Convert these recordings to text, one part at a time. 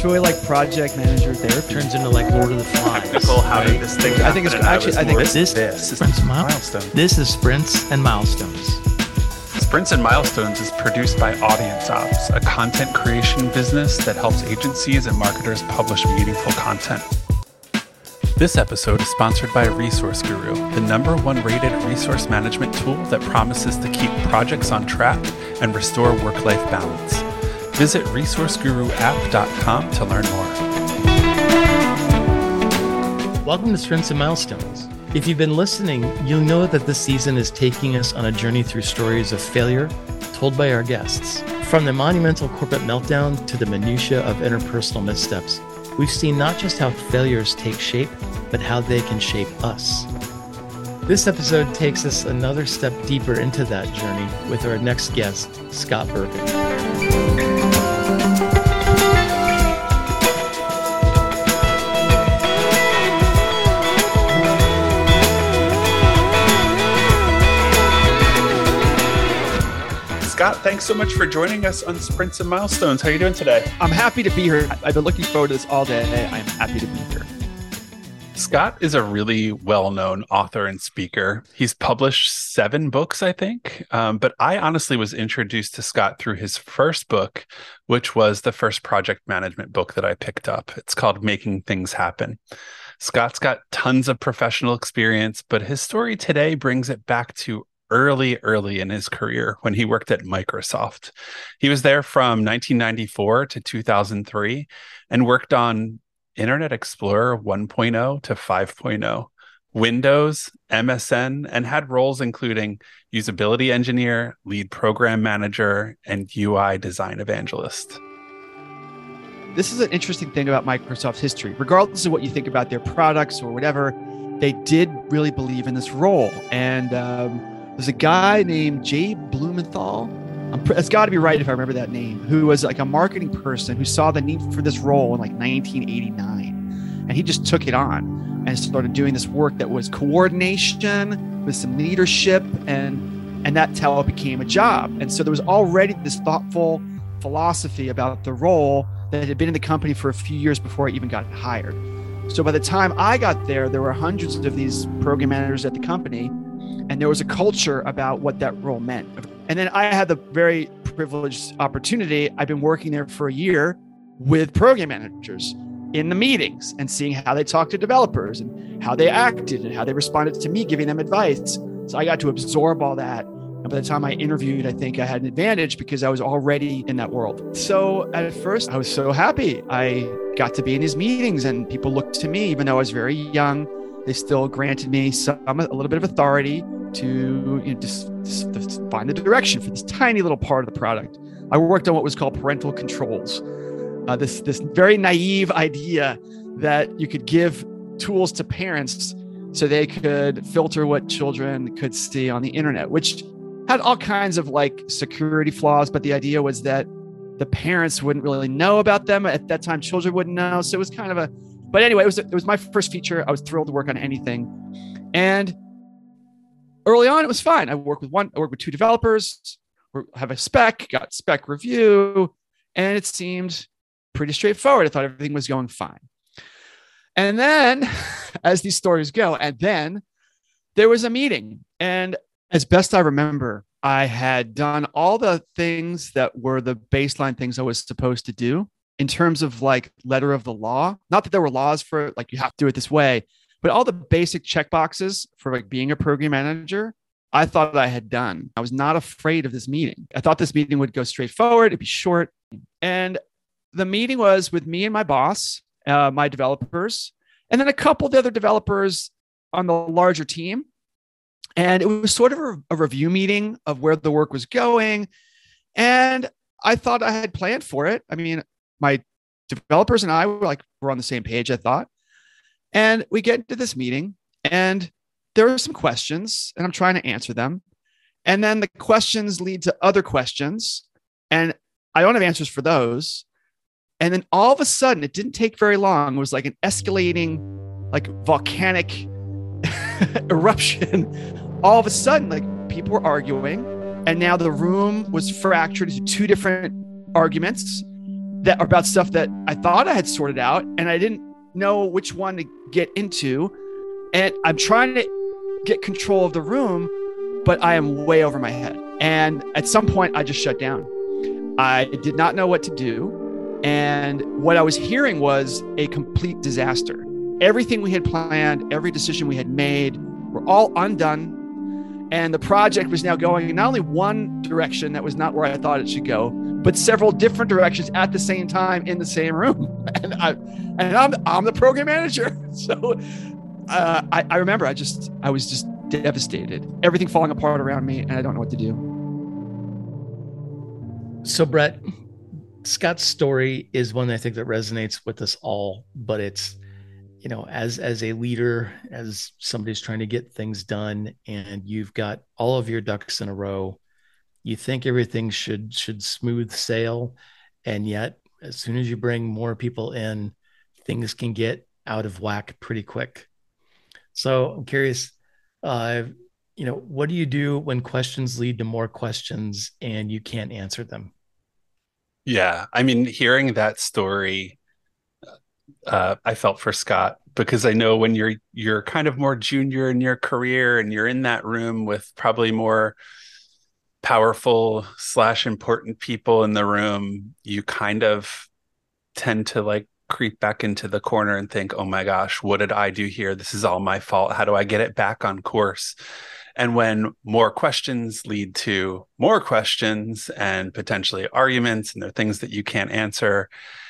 It's really like project manager therapy. Turns into like Lord of the Flies. Technical, how did this thing happen? I think it's actually. I think This is Sprints and Milestones. This is Sprints and Milestones. Sprints and Milestones is produced by Audience Ops, a content creation business that helps agencies and marketers publish meaningful content. This episode is sponsored by Resource Guru, the #1 rated resource management tool that promises to keep projects on track and restore work-life balance. Visit resourceguruapp.com to learn more. Welcome to Sprints and Milestones. If you've been listening, you'll know that this season is taking us on a journey through stories of failure told by our guests. From the monumental corporate meltdown to the minutiae of interpersonal missteps, we've seen not just how failures take shape, but how they can shape us. This episode takes us another step deeper into that journey with our next guest, Scott Bergen. Scott, thanks so much for joining us on Sprints and Milestones. How are you doing today? I'm happy to be here. I've been looking forward to this all day. I'm happy to be here. Scott is a really well-known author and speaker. He's published 7 books, I think. But I honestly was introduced to Scott through his first book, which was the first project management book that I picked up. It's called Making Things Happen. Scott's got tons of professional experience, but his story today brings it back to early in his career when he worked at Microsoft. He was there from 1994 to 2003 and worked on Internet Explorer 1.0 to 5.0, Windows, MSN, and had roles including usability engineer, lead program manager, and UI design evangelist. This is an interesting thing about Microsoft's history. Regardless of what you think about their products or whatever, they did really believe in this role. And there's a guy named Jay Blumenthal. It's got to be right if I remember that name, who was like a marketing person who saw the need for this role in like 1989. And he just took it on and started doing this work that was coordination with some leadership. And that's how it became a job. And so there was already this thoughtful philosophy about the role that had been in the company for a few years before I even got hired. So by the time I got there were hundreds of these program managers at the company. And there was a culture about what that role meant. And then I had the very privileged opportunity. I've been working there for a year with program managers in the meetings and seeing how they talked to developers and how they acted and how they responded to me giving them advice. So I got to absorb all that. And by the time I interviewed, I think I had an advantage because I was already in that world. So at first, I was so happy. I got to be in these meetings and people looked to me, even though I was very young. They still granted me a little bit of authority to just find the direction for this tiny little part of the product. I worked on what was called parental controls. This very naive idea that you could give tools to parents so they could filter what children could see on the internet, which had all kinds of like security flaws. But the idea was that the parents wouldn't really know about them. At that time, children wouldn't know. So it was kind of but anyway, it was my first feature. I was thrilled to work on anything. And early on, it was fine. I worked with 2 developers, have a spec, got spec review, and it seemed pretty straightforward. I thought everything was going fine. And then, as these stories go, there was a meeting. And as best I remember, I had done all the things that were the baseline things I was supposed to do in terms of like letter of the law. Not that there were laws for it, like you have to do it this way, but all the basic checkboxes for like being a program manager, I thought I had done. I was not afraid of this meeting. I thought this meeting would go straight forward. It'd be short. And the meeting was with me and my boss, my developers, and then a couple of the other developers on the larger team. And it was sort of a review meeting of where the work was going. And I thought I had planned for it. I mean, my developers and I were on the same page, I thought. And we get into this meeting and there are some questions and I'm trying to answer them. And then the questions lead to other questions and I don't have answers for those. And then all of a sudden, it didn't take very long. It was like an escalating, like volcanic eruption. All of a sudden, like people were arguing and now the room was fractured into 2 different arguments. that are about stuff that I thought I had sorted out, and I didn't know which one to get into. And I'm trying to get control of the room, but I am way over my head. And at some point, I just shut down. I did not know what to do. And what I was hearing was a complete disaster. Everything we had planned, every decision we had made were all undone. And the project was now going in not only one direction that was not where I thought it should go, but several different directions at the same time in the same room. And I'm the program manager. So I remember I was just devastated. Everything falling apart around me, and I don't know what to do. So Brett, Scott's story is one I think that resonates with us all, but it's, you know, as a leader, as somebody's trying to get things done and you've got all of your ducks in a row, you think everything should smooth sail. And yet, as soon as you bring more people in, things can get out of whack pretty quick. So I'm curious, you know, what do you do when questions lead to more questions and you can't answer them? Yeah, I mean, hearing that story, I felt for Scott, because I know when you're kind of more junior in your career and you're in that room with probably more powerful / important people in the room, you kind of tend to like creep back into the corner and think, oh my gosh, what did I do here? This is all my fault. How do I get it back on course? And when more questions lead to more questions and potentially arguments, and there are things that you can't answer,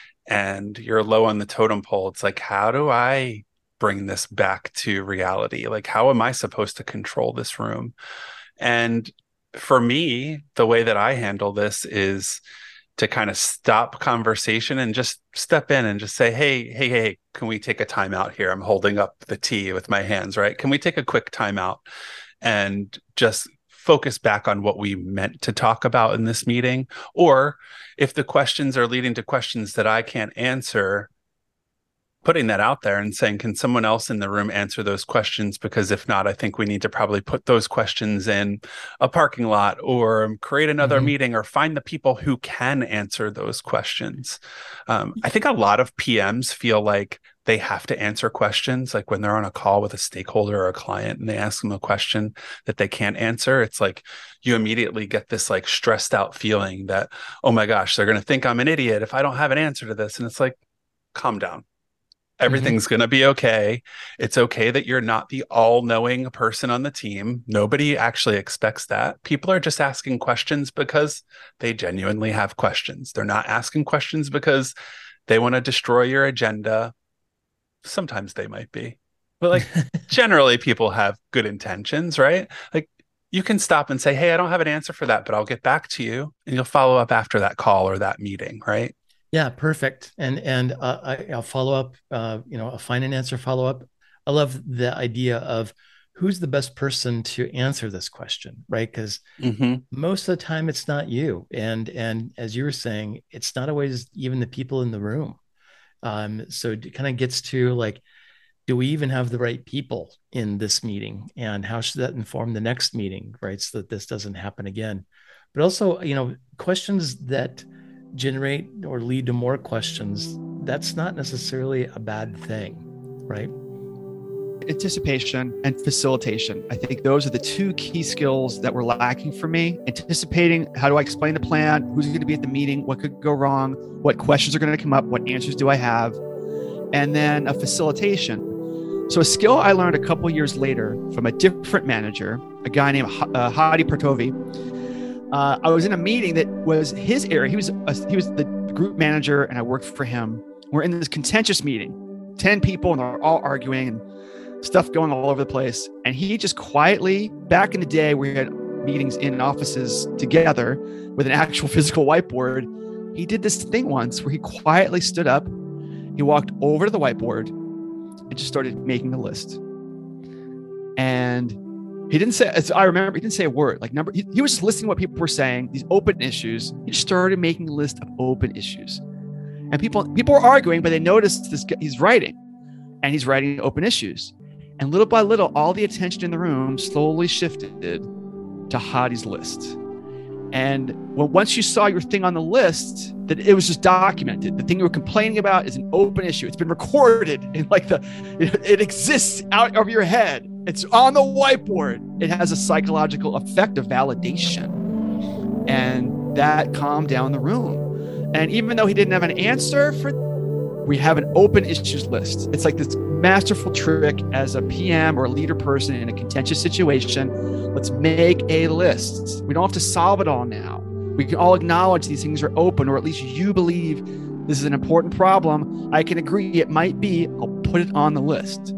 and you're low on the totem pole, it's like, how do I bring this back to reality? Like, how am I supposed to control this room? And for me, the way that I handle this is to kind of stop conversation and just step in and just say, hey, can we take a time out here? I'm holding up the tea with my hands, right? Can we take a quick time out and just focus back on what we meant to talk about in this meeting? Or if the questions are leading to questions that I can't answer, putting that out there and saying, can someone else in the room answer those questions? Because if not, I think we need to probably put those questions in a parking lot or create another meeting or find the people who can answer those questions. I think a lot of PMs feel like they have to answer questions. Like when they're on a call with a stakeholder or a client and they ask them a question that they can't answer, it's like you immediately get this like stressed out feeling that, oh my gosh, they're going to think I'm an idiot if I don't have an answer to this. And it's like, calm down. Everything's going to be okay. It's okay that you're not the all-knowing person on the team. Nobody actually expects that. People are just asking questions because they genuinely have questions. They're not asking questions because they want to destroy your agenda. Sometimes they might be, but like generally people have good intentions, right? Like you can stop and say, hey, I don't have an answer for that, but I'll get back to you, and you'll follow up after that call or that meeting, right? Yeah, perfect. And I'll follow up, I'll find an answer, follow up. I love the idea of who's the best person to answer this question, right? Because most of the time it's not you. And as you were saying, it's not always even the people in the room. So it kind of gets to like, do we even have the right people in this meeting? And how should that inform the next meeting, right? So that this doesn't happen again. But also, questions that generate or lead to more questions, that's not necessarily a bad thing, right? Anticipation and facilitation. I think those are the two key skills that were lacking for me. Anticipating, how do I explain the plan? Who's going to be at the meeting? What could go wrong? What questions are going to come up? What answers do I have? And then a facilitation. So a skill I learned a couple years later from a different manager, a guy named Hadi Partovi. I was in a meeting that was his area. He was the group manager, and I worked for him. We're in this contentious meeting, 10 people, and they're all arguing and stuff going all over the place. And he just quietly, back in the day, we had meetings in offices together with an actual physical whiteboard. He did this thing once where he quietly stood up, he walked over to the whiteboard and just started making a list. And he didn't say, as I remember, he didn't say a word. He was just listening to what people were saying, these open issues. He just started making a list of open issues. And people were arguing, but they noticed this guy, he's writing open issues. And little by little, all the attention in the room slowly shifted to Hadi's list. And once you saw your thing on the list, that it was just documented. The thing you were complaining about is an open issue. It's been recorded in it exists out of your head. It's on the whiteboard. It has a psychological effect of validation. And that calmed down the room. And even though he didn't have an answer we have an open issues list. It's like this masterful trick as a PM or a leader person in a contentious situation. Let's make a list. We don't have to solve it all now. We can all acknowledge these things are open, or at least you believe this is an important problem. I can agree it might be. I'll put it on the list.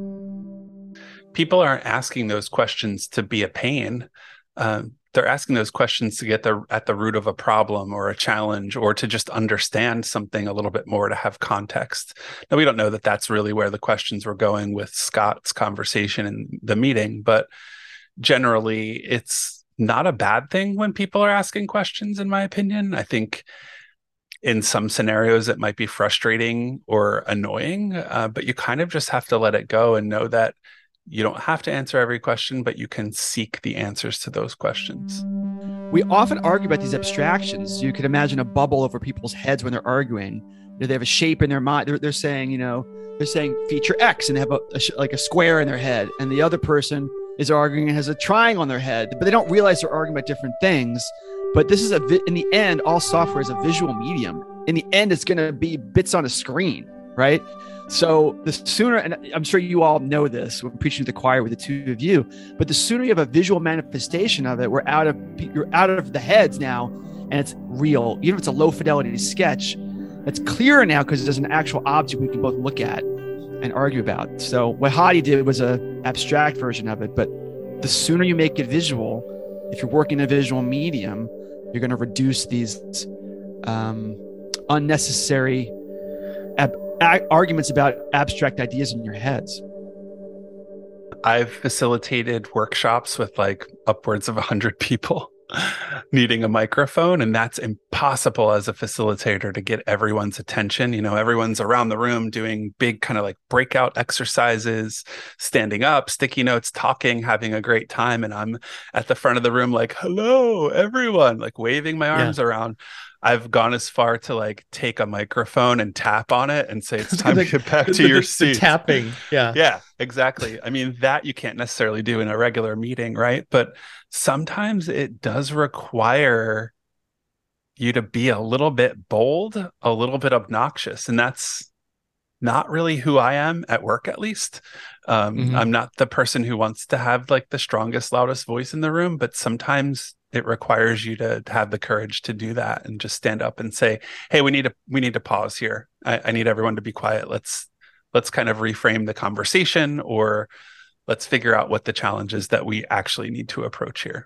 People aren't asking those questions to be a pain. They're asking those questions to get at the root of a problem or a challenge, or to just understand something a little bit more, to have context. Now, we don't know that that's really where the questions were going with Scott's conversation in the meeting, but generally it's not a bad thing when people are asking questions, in my opinion. I think in some scenarios it might be frustrating or annoying, but you kind of just have to let it go and know that you don't have to answer every question, but you can seek the answers to those questions. We often argue about these abstractions. You could imagine a bubble over people's heads when they're arguing. They have a shape in their mind. They're saying, they're saying feature X, and they have a square in their head. And the other person is arguing and has a triangle on their head, but they don't realize they're arguing about different things. But this is in the end, all software is a visual medium. In the end, it's going to be bits on a screen, right? So the sooner, and I'm sure you all know this, we're preaching to the choir with the two of you, but the sooner you have a visual manifestation of it, you're out of the heads now, and it's real. Even if it's a low fidelity sketch, it's clearer now because there's an actual object we can both look at and argue about. So what Hadi did was an abstract version of it, but the sooner you make it visual, if you're working in a visual medium, you're going to reduce these unnecessary arguments about abstract ideas in your heads. I've facilitated workshops with upwards of 100 people needing a microphone, and that's impossible as a facilitator to get everyone's attention. Everyone's around the room doing big kind of breakout exercises, standing up, sticky notes, talking, having a great time, and I'm at the front of the room hello everyone, waving my arms around. I've gone as far to take a microphone and tap on it and say, it's time to get back to your seat. Tapping. Yeah. Yeah, exactly. I mean, that you can't necessarily do in a regular meeting, right? But sometimes it does require you to be a little bit bold, a little bit obnoxious. And that's not really who I am at work, at least. I'm not the person who wants to have the strongest, loudest voice in the room, but sometimes it requires you to have the courage to do that and just stand up and say, hey, we need to pause here. I need everyone to be quiet. Let's kind of reframe the conversation, or let's figure out what the challenge is that we actually need to approach here.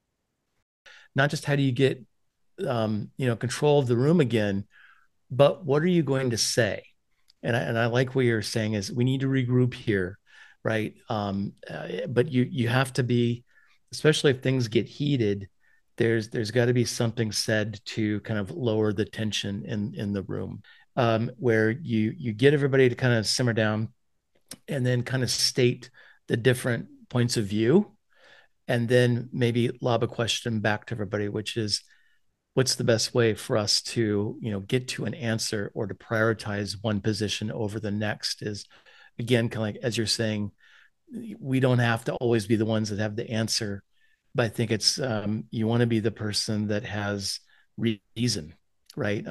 Not just how do you get control of the room again, but what are you going to say? And I like what you're saying is we need to regroup here, right? But you have to be, especially if things get heated, there's got to be something said to kind of lower the tension in the room, where you get everybody to kind of simmer down and then kind of state the different points of view, and then maybe lob a question back to everybody, which is, what's the best way for us to, get to an answer or to prioritize one position over the next? Is, again, kind of as you're saying, we don't have to always be the ones that have the answer, but I think it's you want to be the person that has reason, right?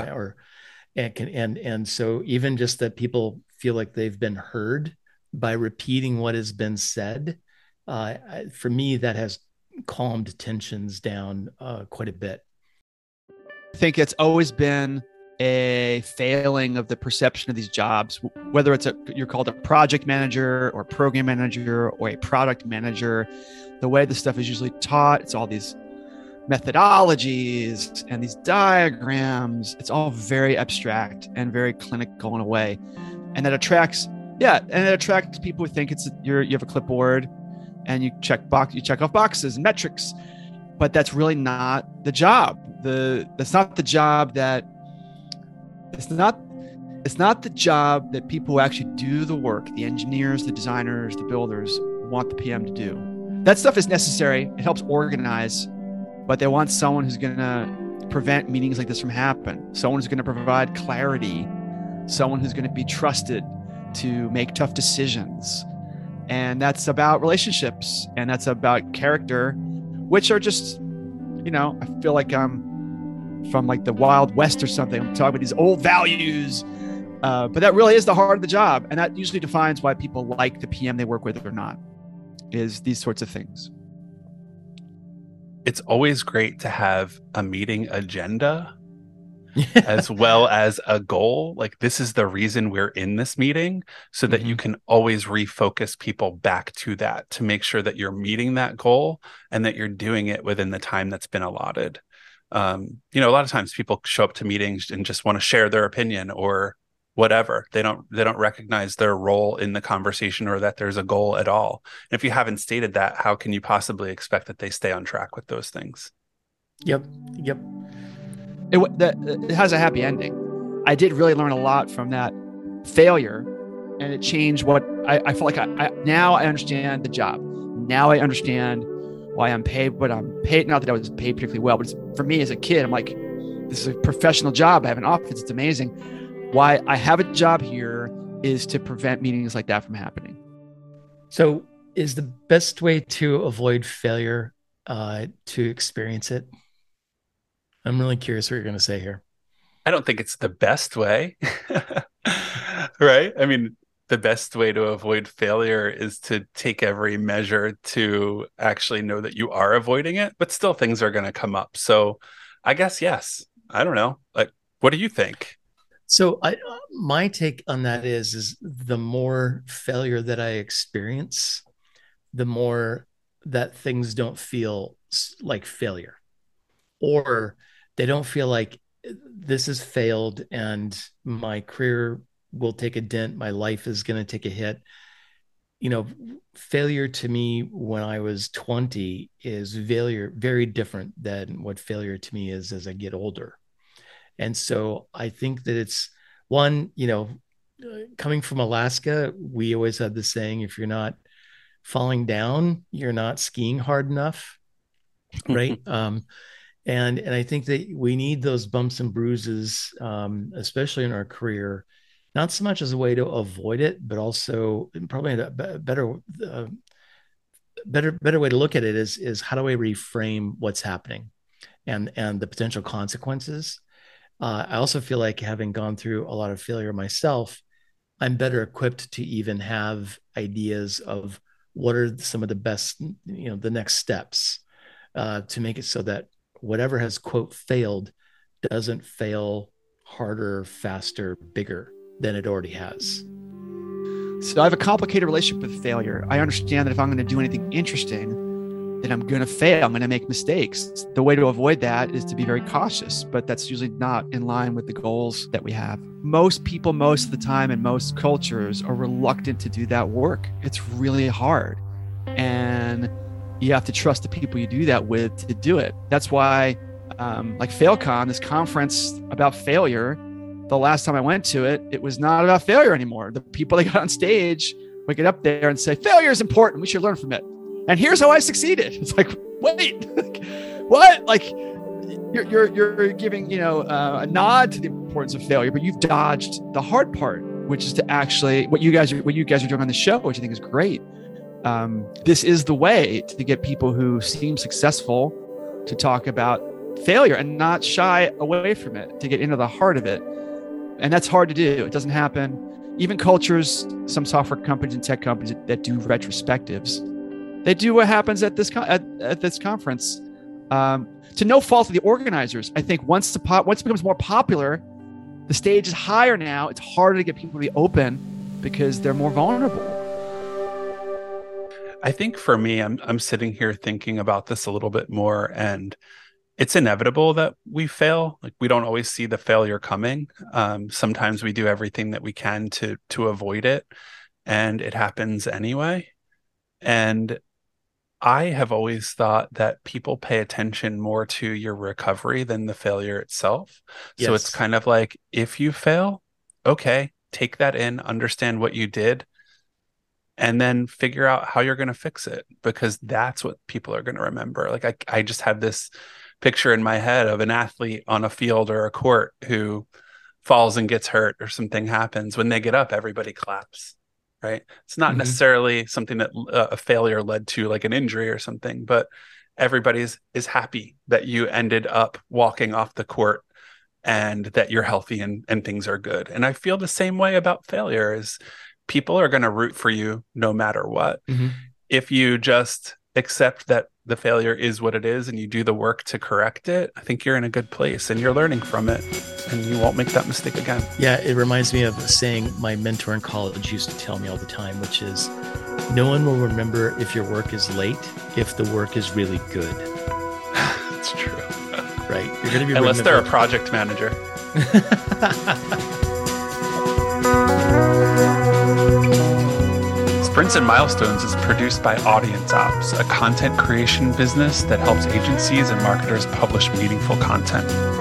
And so even just that people feel like they've been heard by repeating what has been said, for me, that has calmed tensions down quite a bit. I think it's always been a failing of the perception of these jobs, whether you're called a project manager or program manager or a product manager. The way the stuff is usually taught, it's all these methodologies and these diagrams. It's all very abstract and very clinical in a way, and that attracts people who think you have a clipboard and you check off boxes and metrics, but that's really not the job. It's not the job that people who actually do the work, the engineers, the designers, the builders, want the PM to do. That stuff is necessary. It helps organize, but they want someone who's going to prevent meetings like this from happening. Someone who's going to provide clarity, someone who's going to be trusted to make tough decisions. And that's about relationships, and that's about character, which are just, I feel like I'm from like the Wild West or something. I'm talking about these old values, but that really is the heart of the job. And that usually defines why people like the PM they work with or not, is these sorts of things. It's always great to have a meeting agenda as well as a goal. Like, this is the reason we're in this meeting, so that you can always refocus people back to that, to make sure that you're meeting that goal and that you're doing it within the time that's been allotted. A lot of times people show up to meetings and just want to share their opinion or whatever. They don't recognize their role in the conversation or that there's a goal at all. And if you haven't stated that, how can you possibly expect that they stay on track with those things? Yep. It has a happy ending. I did really learn a lot from that failure, and it changed what I felt like. Now I understand the job. Now I understand why I'm paid what I'm paid. Not that I was paid particularly well, but for me as a kid, I'm like, this is a professional job. I have an office. It's amazing. Why I have a job here is to prevent meetings like that from happening. So is the best way to avoid failure to experience it? I'm really curious what you're going to say here. I don't think it's the best way, right? I mean, the best way to avoid failure is to take every measure to actually know that you are avoiding it, but still things are going to come up. So I guess, yes. I don't know. Like, what do you think? So my take on that is the more failure that I experience, the more that things don't feel like failure, or they don't feel like this has failed and my career will take a dent. My life is going to take a hit. Failure to me when I was 20 is very different than what failure to me is as I get older. And so I think that it's one, coming from Alaska, we always had the saying, if you're not falling down, you're not skiing hard enough. Right. And I think that we need those bumps and bruises, especially in our career, not so much as a way to avoid it, but also probably a better way to look at it is how do I reframe what's happening and the potential consequences. I also feel like, having gone through a lot of failure myself, I'm better equipped to even have ideas of what are some of the best, the next steps to make it so that whatever has, quote, failed doesn't fail harder, faster, bigger than it already has. So I have a complicated relationship with failure. I understand that if I'm going to do anything interesting, then I'm going to fail. I'm going to make mistakes. The way to avoid that is to be very cautious, but that's usually not in line with the goals that we have. Most people, most of the time, in most cultures are reluctant to do that work. It's really hard. And you have to trust the people you do that with to do it. That's why, like FailCon, this conference about failure, the last time I went to it, it was not about failure anymore. The people that got on stage would get up there and say, failure is important. We should learn from it. And here's how I succeeded. It's like, wait, what? Like, you're giving, a nod to the importance of failure, but you've dodged the hard part, which is to actually what you guys are doing on the show, which I think is great. This is the way to get people who seem successful to talk about failure and not shy away from it, to get into the heart of it. And that's hard to do. It doesn't happen. Even cultures, some software companies and tech companies that do retrospectives, they do what happens at this conference. To no fault of the organizers, I think once it becomes more popular, the stage is higher now. It's harder to get people to be open because they're more vulnerable. I think for me, I'm sitting here thinking about this a little bit more, and it's inevitable that we fail. Like, we don't always see the failure coming. Sometimes we do everything that we can to avoid it, and it happens anyway. And I have always thought that people pay attention more to your recovery than the failure itself. Yes. So it's kind of like, if you fail, okay, take that in, understand what you did, and then figure out how you're going to fix it, because that's what people are going to remember. Like I just have this picture in my head of an athlete on a field or a court who falls and gets hurt or something happens. When they get up, everybody claps, right? It's not necessarily something that a failure led to, like an injury or something, but everybody is happy that you ended up walking off the court and that you're healthy and things are good. And I feel the same way about failure. Is people are going to root for you no matter what. If you just accept that the failure is what it is and you do the work to correct it, I think you're in a good place and you're learning from it and you won't make that mistake again. Yeah, it reminds me of a saying my mentor in college used to tell me all the time, which is, no one will remember if your work is late if the work is really good. That's true. Right? You're going to be unless they're a project manager. Sprints and Milestones is produced by Audience Ops, a content creation business that helps agencies and marketers publish meaningful content.